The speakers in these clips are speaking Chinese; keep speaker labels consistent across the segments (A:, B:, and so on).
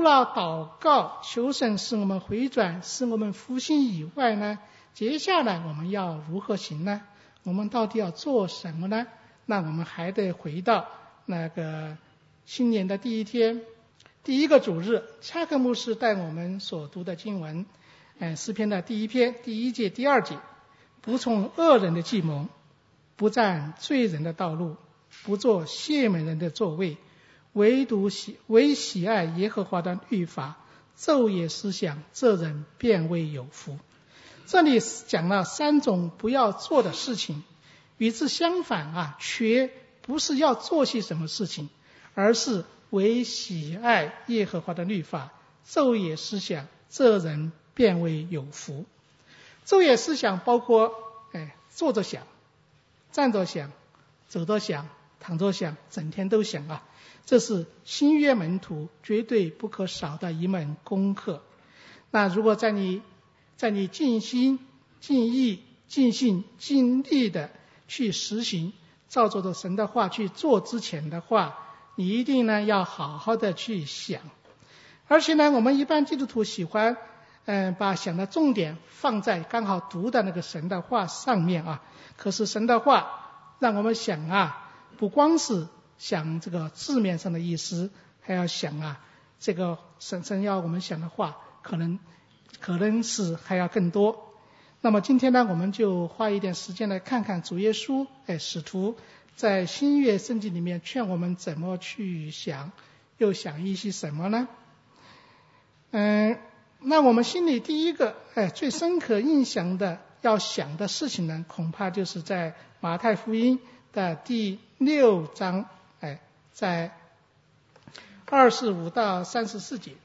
A: 了祷告求神使我们回转，使我们复兴以外呢，接下来我们要如何行呢？我们到底要做什么呢？那我们还得回到那个新年的第一天，第一个主日，恰克牧师带我们所读的经文，诗篇的第一篇第一节第二节，不从恶人的计谋，不占罪人的道路，不做亵慢人的座位，唯喜爱耶和华的律法，昼夜思想，这人便为有福。这里讲了3种不要做的事情，与之相反却不是要做些什么事情，而是唯喜爱耶和华的律法，昼夜思想，这人便为有福。昼夜思想包括坐着想，站着想，走着想，躺着想，整天都想这是新约门徒绝对不可少的一门功课。那如果在你尽心尽意尽心尽力的去实行，照着神的话去做之前的话，你一定呢要好好的去想。而且呢，我们一般基督徒喜欢把想的重点放在刚好读的那个神的话上面可是神的话让我们想不光是想这个字面上的意思，还要想这个神要我们想的话可能是还要更多。那么今天呢，我们就花一点时间来看看主耶稣使徒在新约圣经里面劝我们怎么去想，又想一些什么呢？那我们心里第一个最深刻印象的要想的事情呢，恐怕就是在马太福音的第6章在25到34节，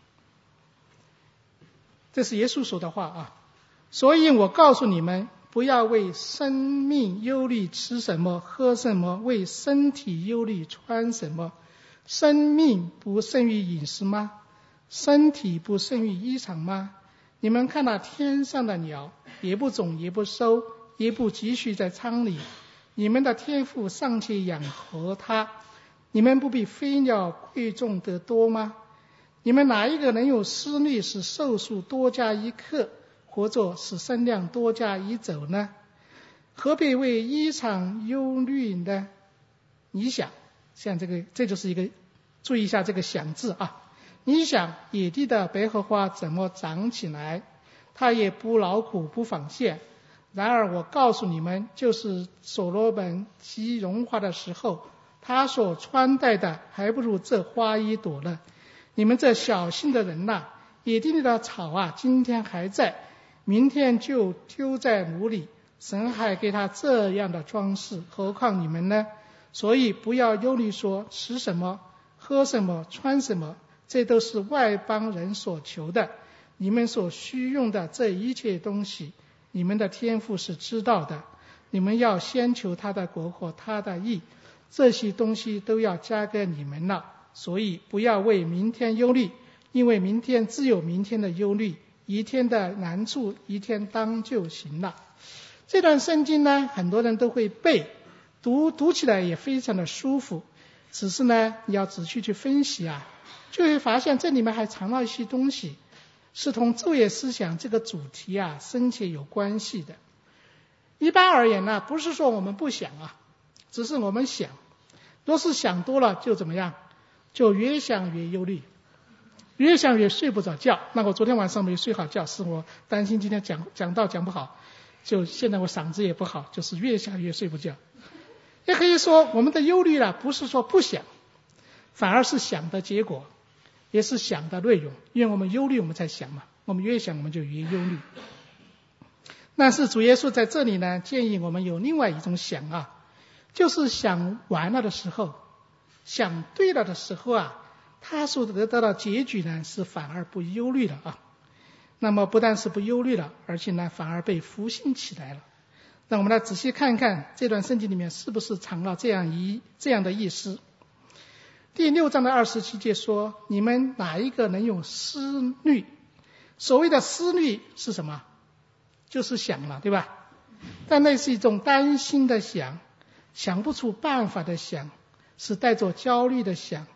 A: 这是耶稣说的话所以我告诉你们，不要为生命忧虑吃什么喝什么，为身体忧虑穿什么。生命不胜于饮食吗？身体不胜于衣裳吗？你们看那天上的鸟，也不种也不收，也不积蓄在仓里，你们的天父尚且养活它，你们不比飞鸟贵重得多吗？你们哪一个能有思虑使寿数多加1刻，或者使身量多加1肘呢？何必为衣裳忧虑呢？你想，像这就是一个，注意一下这个想字你想野地的百合花怎么长起来？它也不劳苦不纺线。然而我告诉你们，就是所罗门极荣华的时候，他所穿戴的还不如这花一朵呢。你们这小心的人野地里的草今天还在，明天就丢在炉里，神还给他这样的装饰，何况你们呢？所以不要忧虑说吃什么喝什么穿什么，这都是外邦人所求的。你们所需用的这一切东西，你们的天父是知道的。你们要先求他的国和他的义，这些东西都要加给你们了。所以不要为明天忧虑，因为明天自有明天的忧虑，一天的难处一天当就行了。这段圣经呢，很多人都会背，读起来也非常的舒服。只是呢，你要仔细去分析就会发现这里面还藏了一些东西，是同昼夜思想这个主题深切有关系的。一般而言呢，不是说我们不想只是我们想，若是想多了就怎么样？就越想越忧虑，越想越睡不着觉。那我昨天晚上没睡好觉，是我担心今天讲道讲不好，就现在我嗓子也不好，就是越想越睡不觉。也可以说我们的忧虑不是说不想，反而是想的结果，也是想的内容。因为我们忧虑我们才想嘛，我们越想我们就越忧虑。但是主耶稣在这里呢，建议我们有另外一种想就是想完了的时候，想对了的时候他所得到的结局呢，是反而不忧虑了那么不但是不忧虑了，而且呢反而被复兴起来了。那我们来仔细看一看这段圣经里面是不是藏了这样的意思。第6章的27节说，你们哪一个能有思虑？所谓的思虑是什么？就是想了，对吧？但那是一种担心的想，想不出办法的想，是带着焦虑的想，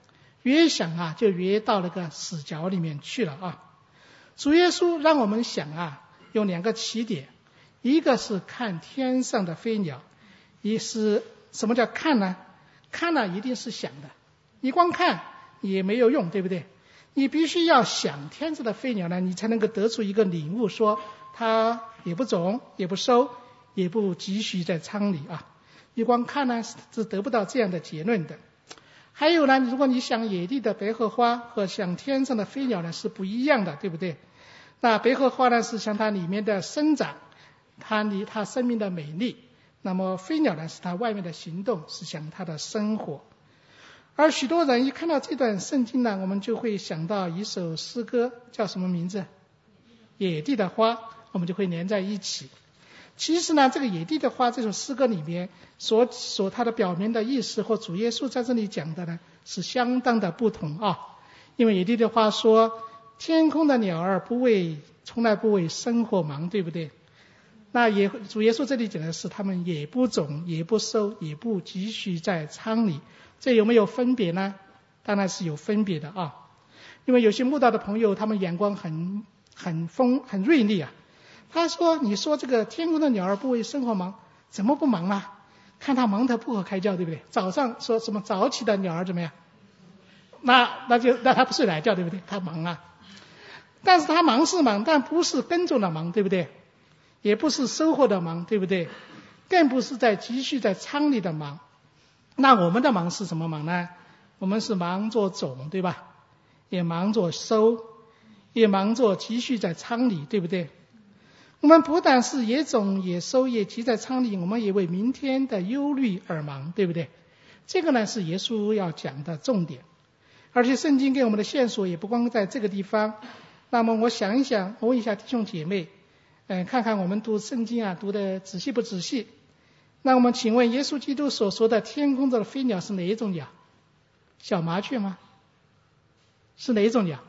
A: 越想啊，就越到那个死角里面去了啊。主耶稣让我们想啊，有2个起点，一个是看天上的飞鸟，一是什么叫看呢？看呢一定是想的，你光看也没有用，对不对？你必须要想天上的飞鸟呢，你才能够得出一个领悟，说它也不种，也不收，也不积蓄在仓里啊。你光看呢是得不到这样的结论的。还有呢，如果你想野地的百合花和想天上的飞鸟呢是不一样的，对不对？那百合花呢是想它里面的生长，它生命的美丽，那么飞鸟呢是它外面的行动，是想它的生活。而许多人一看到这段圣经呢，我们就会想到一首诗歌，叫什么名字？野地的花，我们就会连在一起。其实呢，这个野地的花这首诗歌里面所它的表明的意思和主耶稣在这里讲的呢是相当的不同啊。因为野地的花说天空的鸟儿从来不为生活忙，对不对？那主耶稣这里讲的是他们也不种，也不收，也不积蓄在仓里，这有没有分别呢？当然是有分别的啊。因为有些慕道的朋友他们眼光很锐利啊。他说你说这个天空的鸟儿不为生活忙，怎么不忙啊？看他忙得不可开交，对不对？早上说什么早起的鸟儿怎么样？那他不睡懒觉，对不对？他忙啊。但是他忙是忙，但不是耕种的忙，对不对？也不是收获的忙，对不对？更不是在积蓄在仓里的忙。那我们的忙是什么忙呢？我们是忙着种，对吧？也忙着收，也忙着积蓄在仓里，对不对？我们不但是也种也收也积在仓里，我们也为明天的忧虑而忙，对不对？这个呢是耶稣要讲的重点。而且圣经给我们的线索也不光在这个地方。那么我想一想，我问一下弟兄姐妹，看看我们读圣经啊读的仔细不仔细。那我们请问耶稣基督所说的天空中的飞鸟是哪一种鸟？小麻雀吗？是哪一种鸟？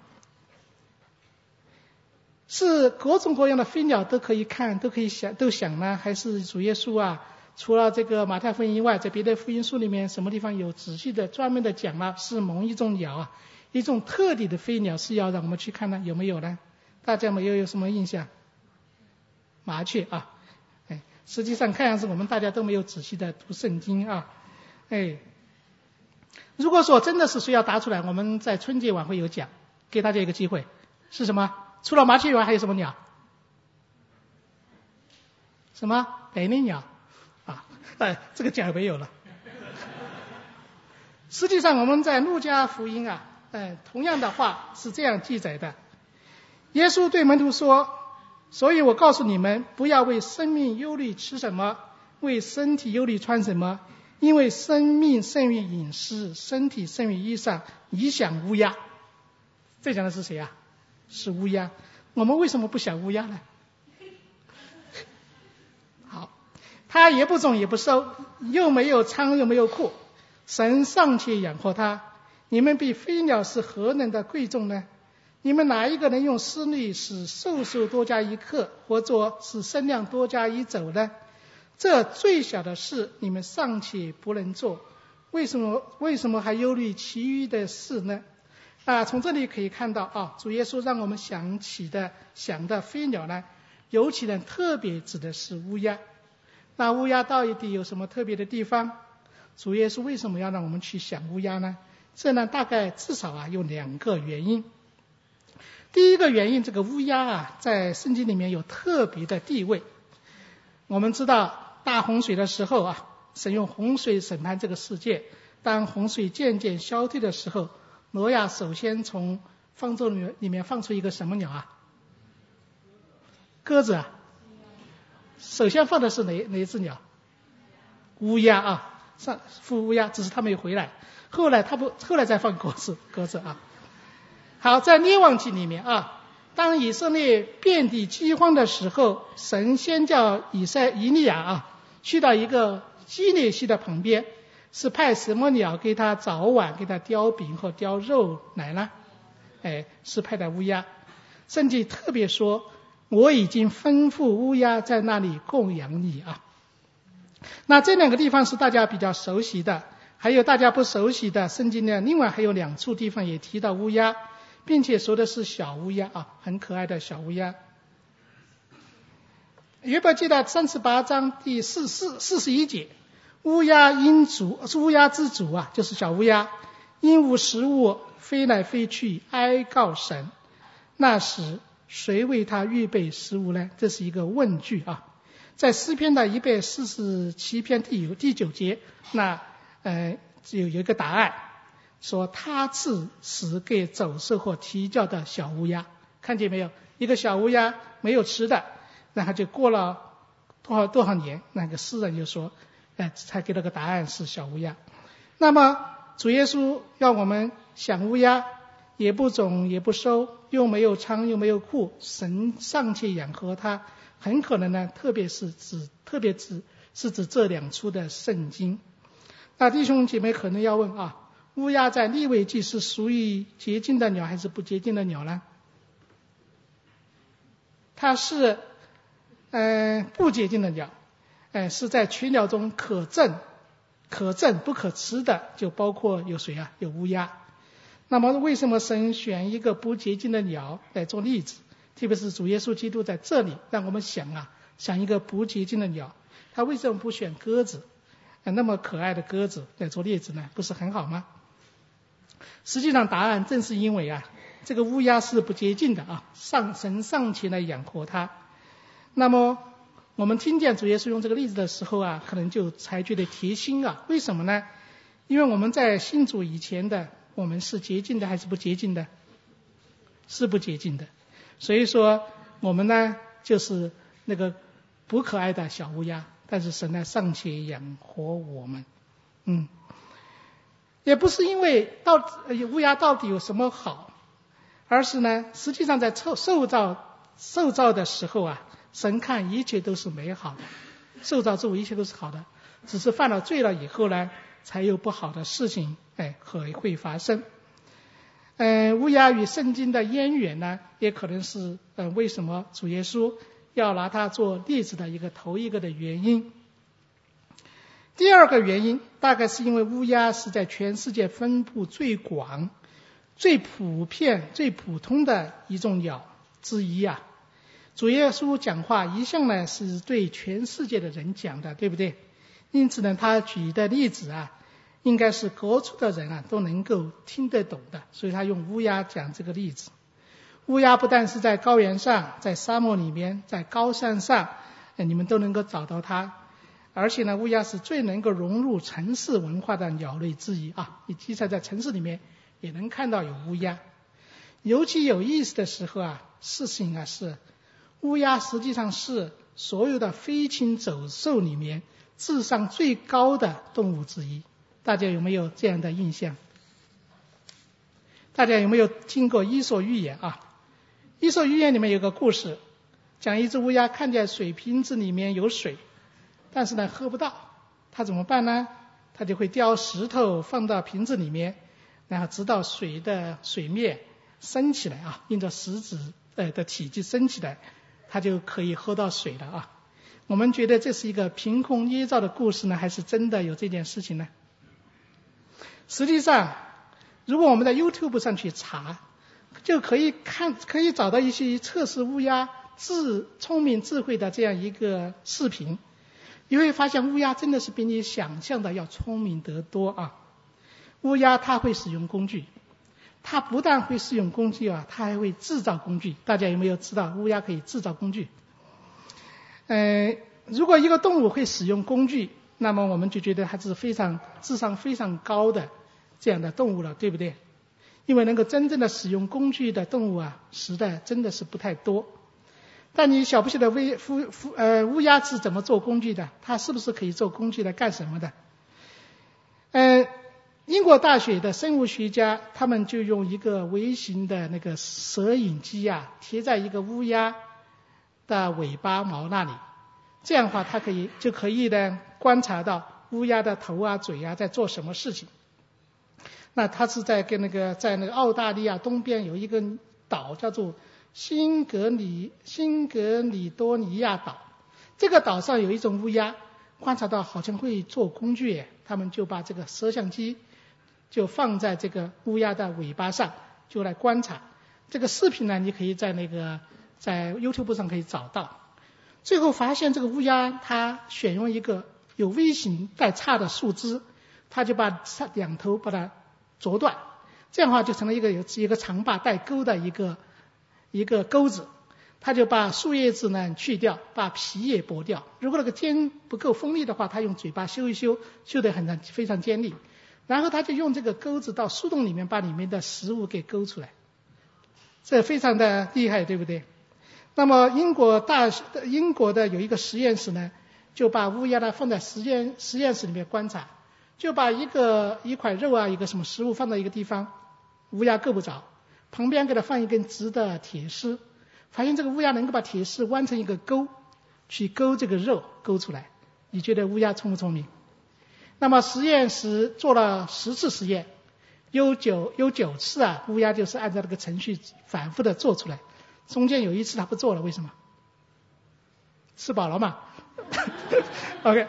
A: 是各种各样的飞鸟都可以看，都可以想呢？还是主耶稣啊除了这个马太福音以外，在别的福音书里面什么地方有仔细的专门的讲了是某一种鸟啊，一种特定的飞鸟是要让我们去看呢？有没有呢？大家有什么印象？麻雀啊。实际上看样子我们大家都没有仔细的读圣经啊。如果说真的是谁要答出来，我们在春节晚会有讲，给大家一个机会，是什么？除了麻雀以外还有什么鸟？什么？百灵鸟啊？这个奖没有了。实际上我们在路加福音啊，同样的话是这样记载的。耶稣对门徒说，所以我告诉你们，不要为生命忧虑吃什么，为身体忧虑穿什么，因为生命胜于饮食，身体胜于衣裳。你想乌鸦，这讲的是谁啊？是乌鸦。我们为什么不想乌鸦呢？好，它也不种也不收，又没有仓又没有库，神尚且养活它，你们比飞鸟是何等的贵重呢？你们哪一个能用思虑使寿数多加一刻，或者使身量多加一肘呢？这最小的事你们尚且不能做，为什么还忧虑其余的事呢？从这里可以看到主耶稣让我们想的飞鸟呢，尤其呢特别指的是乌鸦。那乌鸦到底有什么特别的地方？主耶稣为什么要让我们去想乌鸦呢？这呢大概至少有2个原因。第一个原因，这个乌鸦在圣经里面有特别的地位。我们知道大洪水的时候神用洪水审判这个世界。当洪水渐渐消退的时候，挪亚首先从方舟里面放出一个什么鸟啊？鸽子啊。首先放的是哪一只鸟？乌鸦乌鸦，只是他没有回来。后来再放鸽子啊。好，在列王记里面当以色列遍地饥荒的时候，神先叫以利亚去到一个基列溪的旁边，是派什么鸟给他早晚给他叼饼和叼肉来呢？是派的乌鸦。圣经特别说，我已经吩咐乌鸦在那里供养你那这2个地方是大家比较熟悉的。 还有大家不熟悉的圣经呢，另外还有2处地方也提到乌鸦，并且说的是小乌鸦啊，很可爱的小乌鸦。约伯记的38章第41节，乌鸦之主啊，就是小乌鸦，因无食物飞来飞去哀告神，那时谁为他预备食物呢？这是一个问句啊。在诗篇的147篇第9节，那有一个答案，说他赐食给走兽或啼叫的小乌鸦。看见没有？一个小乌鸦没有吃的，然后就过了多少年，那个诗人就说，才给了个答案是小乌鸦。那么主耶稣要我们想乌鸦，也不种也不收，又没有仓又没有库，神尚且养活它，很可能呢，特别是指这2处的圣经。那弟兄姐妹可能要问啊，乌鸦在利未记是属于洁净的鸟还是不洁净的鸟呢？它是不洁净的鸟，是在群鸟中可憎不可吃的，就包括有谁啊？有乌鸦。那么为什么神选一个不洁净的鸟来做例子？特别是主耶稣基督在这里让我们想一个不洁净的鸟，他为什么不选鸽子？那么可爱的鸽子来做例子呢？不是很好吗？实际上答案正是因为这个乌鸦是不洁净的啊，神尚且来养活它。那么我们听见主耶稣用这个例子的时候可能就才觉得贴心为什么呢？因为我们在信主以前的我们是洁净的还是不洁净的？是不洁净的。所以说我们呢就是那个不可爱的小乌鸦，但是神呢尚且养活我们。也不是因为乌鸦到底有什么好，而是呢实际上在受造的时候神看一切都是美好的，受造之物一切都是好的，只是犯了罪了以后呢，才有不好的事情会发生。乌鸦与圣经的渊源呢，也可能是为什么主耶稣要拿它做例子的头一个的原因。第二个原因大概是因为乌鸦是在全世界分布最广、最普遍、最普通的一种鸟之一主耶稣讲话一向呢是对全世界的人讲的，对不对？因此呢，他举的例子应该是各处的人都能够听得懂的，所以他用乌鸦讲这个例子。乌鸦不但是在高原上，在沙漠里面，在高山上，你们都能够找到它。而且呢，乌鸦是最能够融入城市文化的鸟类之一你即使在城市里面也能看到有乌鸦。尤其有意思的时候事情是乌鸦实际上是所有的飞禽走兽里面智商最高的动物之一。大家有没有这样的印象？大家有没有听过伊索寓言伊索寓言里面有个故事，讲一只乌鸦看见水瓶子里面有水，但是呢喝不到，它怎么办呢？它就会叼石头放到瓶子里面，然后直到水的水面升起来沿着石子的体积升起来，它就可以喝到水了我们觉得这是一个凭空捏造的故事呢，还是真的有这件事情呢？实际上如果我们在 YouTube 上去查，就可以找到一些测试乌鸦聪明智慧的这样一个视频。你会发现乌鸦真的是比你想象的要聪明得多乌鸦它会使用工具，它不但会使用工具它还会制造工具。大家有没有知道乌鸦可以制造工具？如果一个动物会使用工具，那么我们就觉得它是智商非常高的这样的动物了，对不对？因为能够真正的使用工具的动物实在真的是不太多。但你晓不晓得乌鸦是怎么做工具的？它是不是可以做工具来干什么的？英国大学的生物学家他们就用一个微型的那个摄影机贴在一个乌鸦的尾巴毛那里，这样的话它就可以呢观察到乌鸦的头嘴在做什么事情。那它是在那个澳大利亚东边有一个岛叫做新格里多尼亚岛，这个岛上有一种乌鸦， 观察到好像会做工具，他们就把这个摄像机就放在这个乌鸦的尾巴上，就来观察。这个视频呢，你可以在在 YouTube 上可以找到。最后发现这个乌鸦它选用一个有 V 型带叉的树枝，它就把两头把它折断，这样的话就成了有一个长把带钩的一个钩子。他就把树叶子呢去掉，把皮也剥掉。如果那个尖不够锋利的话，他用嘴巴修一修，修得非常尖利。然后他就用这个钩子到树洞里面把里面的食物给勾出来，这非常的厉害，对不对？那么英国的有一个实验室呢，就把乌鸦呢放在实验室里面观察，就把一块肉啊，一个什么食物放到一个地方，乌鸦够不着，旁边给它放一根直的铁丝。发现这个乌鸦能够把铁丝弯成一个钩，去勾这个肉勾出来。你觉得乌鸦聪不聪明？那么实验室做了10次实验，有9次啊，乌鸦就是按照这个程序反复的做出来。中间有1次它不做了，为什么？吃饱了嘛。OK。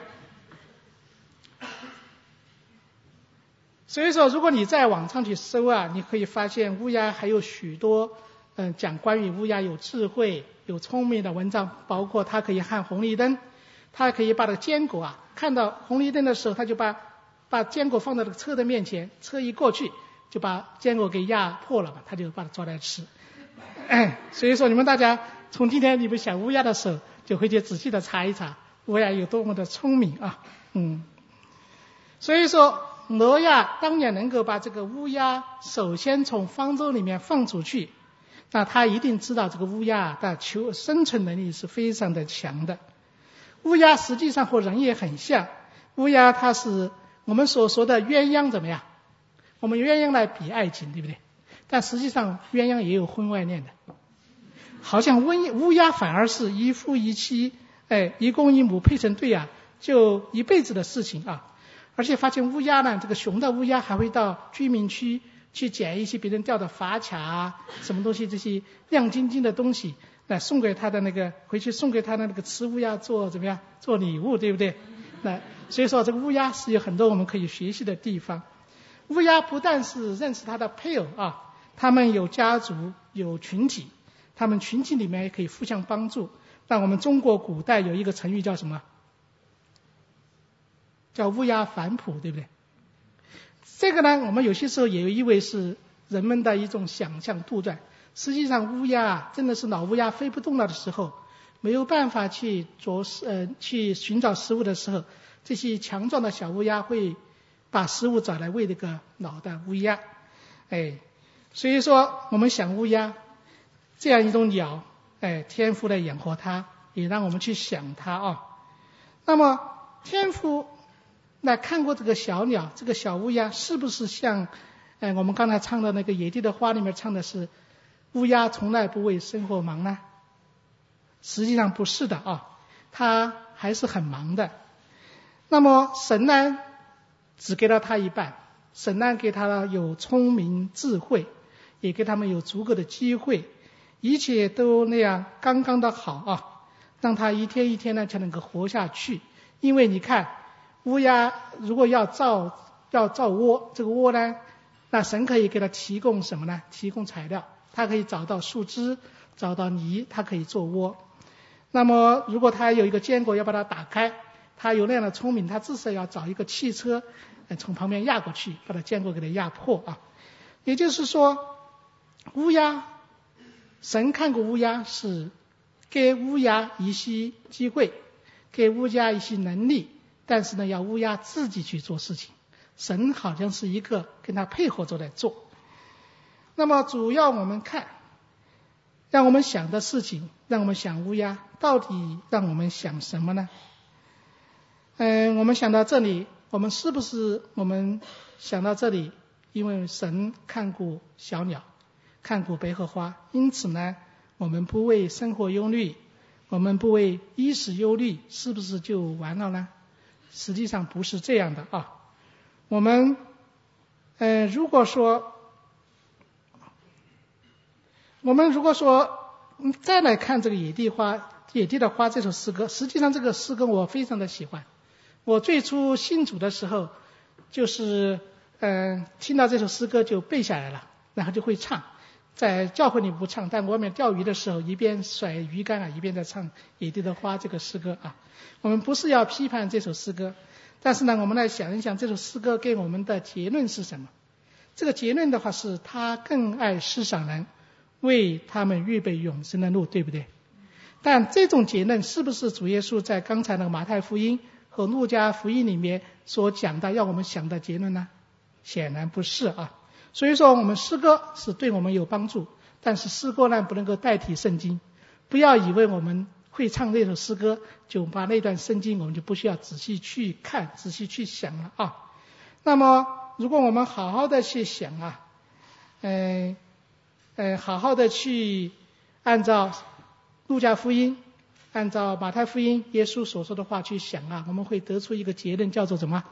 A: 所以说，如果你在网上去搜啊，你可以发现乌鸦还有许多讲关于乌鸦有智慧、有聪明的文章，包括它可以看红绿灯，它可以把这个坚果啊，看到红绿灯的时候，它就把坚果放到这个车的面前，车一过去就把坚果给压破了嘛，它就把它抓来吃。所以说你们大家从今天你们想乌鸦的时候，就回去仔细的查一查乌鸦有多么的聪明啊。所以说挪亚当年能够把这个乌鸦首先从方舟里面放出去，那他一定知道这个乌鸦的生存能力是非常的强的。乌鸦实际上和人也很像，乌鸦它是我们所说的鸳鸯怎么样？我们鸳鸯来比爱情，对不对？但实际上鸳鸯也有婚外恋的，好像乌鸦反而是一夫一妻，一公一母配成对啊，就一辈子的事情啊。而且发现乌鸦呢，这个雄的乌鸦还会到居民区去捡一些别人掉的发卡啊，什么东西这些亮晶晶的东西，来送给他的回去送给他的那个雌乌鸦做怎么样？做礼物，对不对？所以说这个乌鸦是有很多我们可以学习的地方。乌鸦不但是认识它的配偶啊，它们有家族有群体，它们群体里面也可以互相帮助。那我们中国古代有一个成语叫什么？叫乌鸦反哺，对不对？这个呢，我们有些时候也有以为是人们的一种想象杜撰。实际上乌鸦真的是老乌鸦飞不动了的时候，没有办法去寻找食物的时候，这些强壮的小乌鸦会把食物找来喂这个老的乌鸦。所以说我们想乌鸦这样一种鸟，天父来养活它，也让我们去想它啊。那么天父那看过这个小鸟，这个小乌鸦是不是像我们刚才唱的那个野地的花里面唱的是乌鸦从来不为生活忙呢？实际上不是的啊，它还是很忙的。那么神呢只给了它一半，神呢给它有聪明智慧，也给他们有足够的机会，一切都那样刚刚的好啊，让它一天一天呢才能够活下去。因为你看乌鸦如果要造窝，这个窝呢，那神可以给它提供什么呢？提供材料，它可以找到树枝，找到泥，它可以做窝。那么如果它有一个坚果要把它打开，它有那样的聪明，它至少要找一个汽车从旁边压过去，把它坚果给它压破啊。也就是说乌鸦，神看过乌鸦是给乌鸦一些机会，给乌鸦一些能力，但是呢要乌鸦自己去做事情，神好像是一个跟他配合着来做。那么主要我们看让我们想的事情，让我们想乌鸦到底让我们想什么呢？我们想到这里，我们是不是我们想到这里，因为神看顾小鸟，看顾百合花，因此呢我们不为生活忧虑，我们不为衣食忧虑，是不是就完了呢？实际上不是这样的啊。我们如果说再来看这个野地的花这首诗歌，实际上这个诗歌我非常的喜欢。 我最初信主的时候，就是听到这首诗歌就背下来了，然后就会唱。在教会里不唱，但外面钓鱼的时候，一边甩鱼竿啊，一边在唱《野地的花》这个诗歌啊。我们不是要批判这首诗歌，但是呢，我们来想一想这首诗歌给我们的结论是什么？这个结论的话是，他更爱世上人，为他们预备永生的路，对不对？但这种结论是不是主耶稣在刚才那个马太福音和路加福音里面所讲的要我们想的结论呢？显然不是啊。所以说我们诗歌是对我们有帮助，但是诗歌呢不能够代替圣经。不要以为我们会唱那首诗歌，就把那段圣经我们就不需要仔细去看、仔细去想了啊。那么如果我们好好的去想啊，好好的去按照路加福音、按照马太福音耶稣所说的话去想啊，我们会得出一个结论，叫做什么？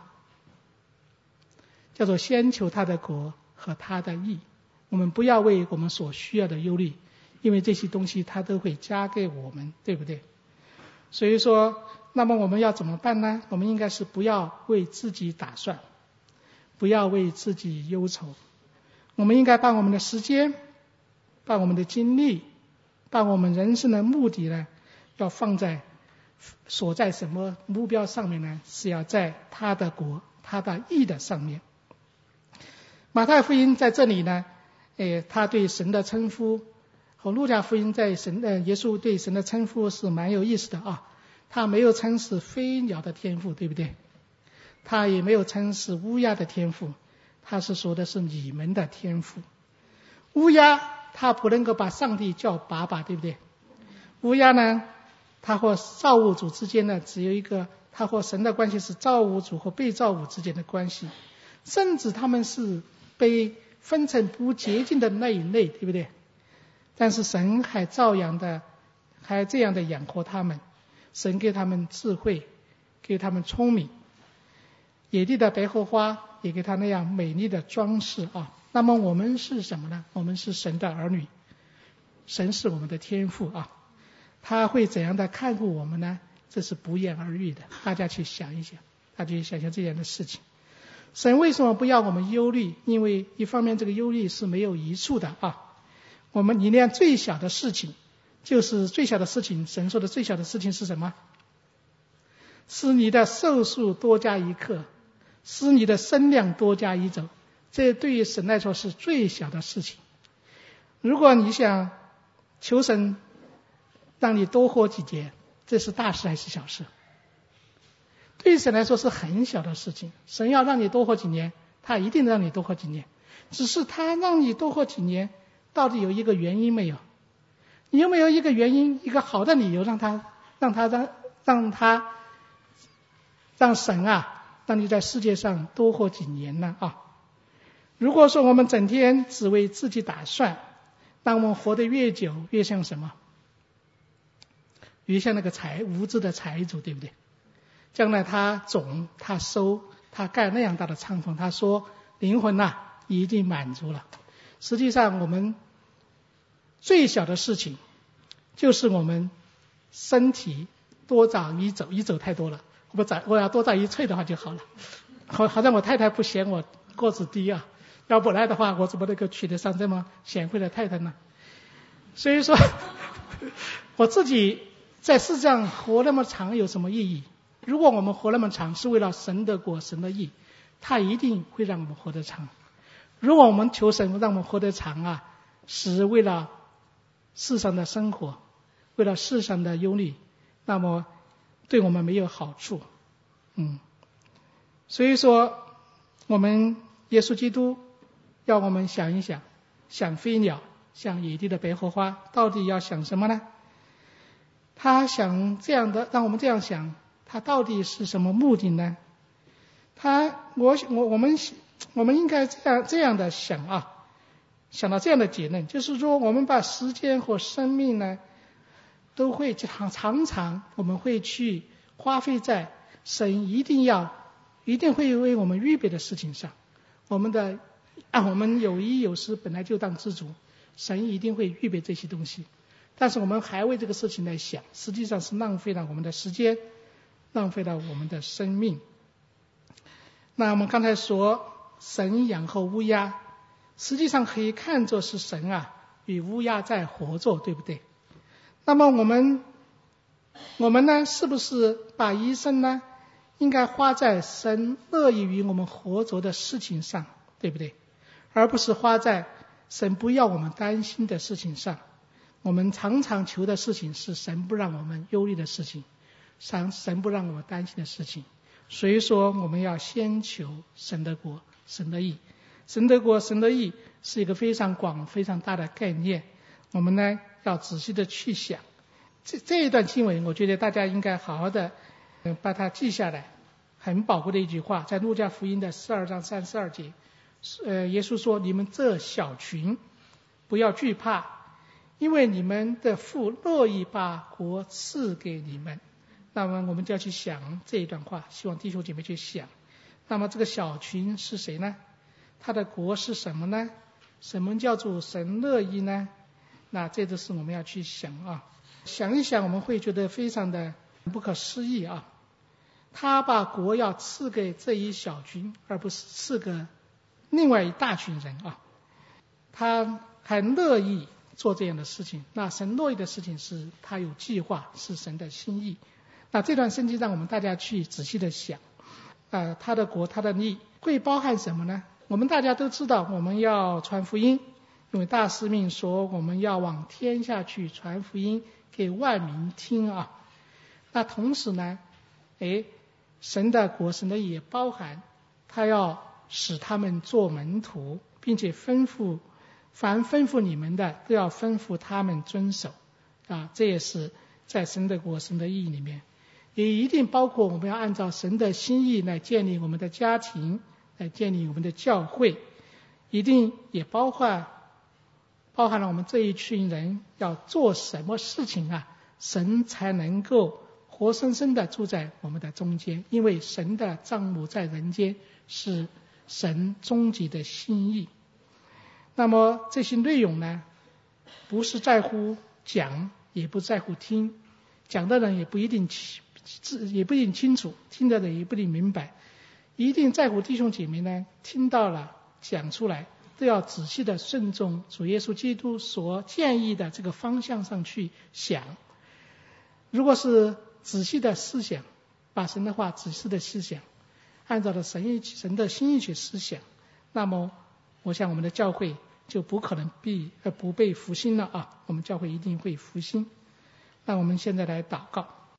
A: 叫做先求他的国和他的义。我们不要为我们所需要的忧虑，因为这些东西他都会加给我们，对不对？所以说，那么我们要怎么办呢？我们应该是不要为自己打算，不要为自己忧愁。我们应该把我们的时间、把我们的精力、把我们人生的目的呢，要放在所在什么目标上面呢？是要在他的国、他的义的上面。马太福音在这里呢，他对神的称呼和路加福音在耶稣对神的称呼是蛮有意思的啊。他没有称是飞鸟的天父，对不对？他也没有称是乌鸦的天父，他是说的是你们的天父。乌鸦他不能够把上帝叫爸爸，对不对？乌鸦呢，他和造物主之间呢只有一个，他和神的关系是造物主和被造物之间的关系，甚至他们是被分成不洁净的那一类，对不对？但是神还照样的，还这样的养活他们，神给他们智慧，给他们聪明，野地的百合花也给他那样美丽的装饰啊。那么我们是什么呢？我们是神的儿女，神是我们的天父啊，他会怎样的看顾我们呢？这是不言而喻的，大家去想一想，大家去想想这样的事情。神为什么不要我们忧虑？因为一方面这个忧虑是没有益处的啊。你连最小的事情，就是最小的事情，神说的最小的事情是什么？使你的寿数多加一刻，使你的身量多加一肘，这对于神来说是最小的事情。如果你想求神让你多活几年，这是大事还是小事？对于神来说是很小的事情。神要让你多活几年，他一定让你多活几年，只是他让你多活几年到底有一个原因没有？你有没有一个原因，一个好的理由让神啊，让你在世界上多活几年呢啊？如果说我们整天只为自己打算，当我们活得越久，越像什么？越像那个无知的财主，对不对？将来他种，他收，他盖那样大的仓房，他说灵魂已经满足了。实际上我们最小的事情就是我们身体多长一肘，一肘太多了，我要多长一寸的话就好了。好像我太太不嫌我个子低啊，要不然的话我怎么能够娶得上这么贤惠的太太呢？所以说我自己在世上活那么长有什么意义？如果我们活那么长是为了神的国、神的义，他一定会让我们活得长。如果我们求神让我们活得长是为了世上的生活，为了世上的忧虑，那么对我们没有好处。所以说我们耶稣基督要我们想一想，想飞鸟，像野地的百合花，到底要想什么呢？他想这样的，让我们这样想，他到底是什么目的呢？我们应该这样的想想到这样的结论，就是说我们把时间和生命呢，都会常常我们会去花费在神一定会为我们预备的事情上。我们有衣有食本来就当知足，神一定会预备这些东西，但是我们还为这个事情来想，实际上是浪费了我们的时间， 浪费了我们的生命。那我们刚才说神养活乌鸦，实际上可以看作是神与乌鸦在合作，对不对？那么我们呢，是不是把一生呢应该花在神乐意与我们合作的事情上，对不对？而不是花在神不要我们担心的事情上。我们常常求的事情是神不让我们忧虑的事情，神不让我们担心的事情。所以说我们要先求神的国，神的义。神的国，神的义是一个非常广非常大的概念，我们呢要仔细的去想。这一段经文我觉得大家应该好好的把它记下来，很宝贵的一句话，在路加福音的12章32节，耶稣说，你们这小群不要惧怕，因为你们的父乐意把国赐给你们。那么我们就要去想这一段话，希望弟兄姐妹去想。那么这个小群是谁呢？他的国是什么呢？什么叫做神乐意呢？那这都是我们要去想想一想，我们会觉得非常的不可思议他把国要赐给这一小群，而不是赐给另外一大群人他很乐意做这样的事情。那神乐意的事情是他有计划，是神的心意。那这段圣经让我们大家去仔细的想他的国，他的义会包含什么呢？我们大家都知道我们要传福音，因为大使命说我们要往天下去传福音给万民听那同时呢神的国，神的义也包含他要使他们做门徒，并且吩咐你们的都要吩咐他们遵守这也是在神的国，神的义里面。也一定包括我们要按照神的心意来建立我们的家庭，来建立我们的教会，一定也包含了我们这一群人要做什么事情神才能够活生生的住在我们的中间。因为神的帐幕在人间是神终极的心意。那么这些内容呢，不是在乎讲，也不在乎听，讲的人也不一定清楚，听的人也不一定明白。一定在乎弟兄姐妹呢，听到了讲出来，都要仔细的顺从主耶稣基督所建议的这个方向上去想。如果是仔细的思想，把神的话仔细的思想，按照了神的心意去思想，那么我想我们的教会就不可能不被复兴了我们教会一定会复兴。那我们现在来祷告。